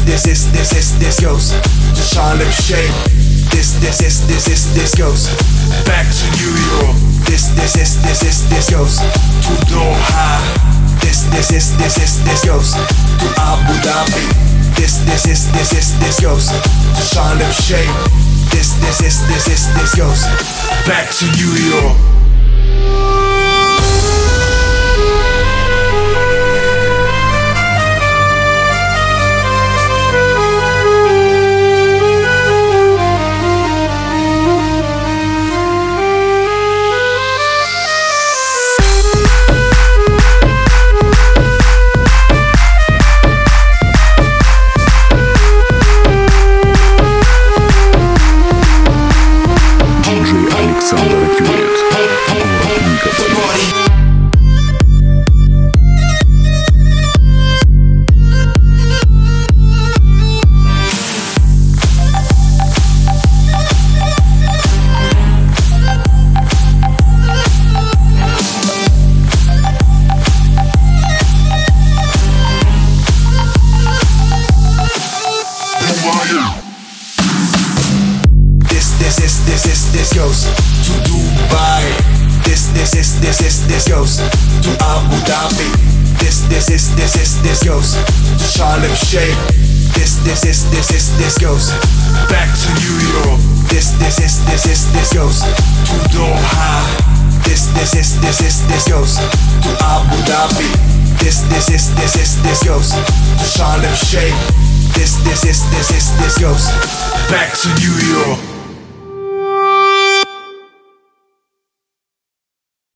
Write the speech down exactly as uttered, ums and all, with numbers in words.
this is this is this goes to Sharm el Sheikh. This this is this is this goes back to New York. This this is this is this goes to Doha. This this is this is this goes to Abu Dhabi. This this is this is this goes to Sharm el Sheikh. This this is this is this goes back to New York. This is this is this goes to Dubai. This this is this is this goes to Abu Dhabi. This this is this is this goes to Sharm el Sheikh. This this is this is this goes back to New York. This this is this is this goes to Doha. This this is this is this goes to Abu Dhabi. This this is this is this goes to Sharm el Sheikh. This this is this is this goes back to New York.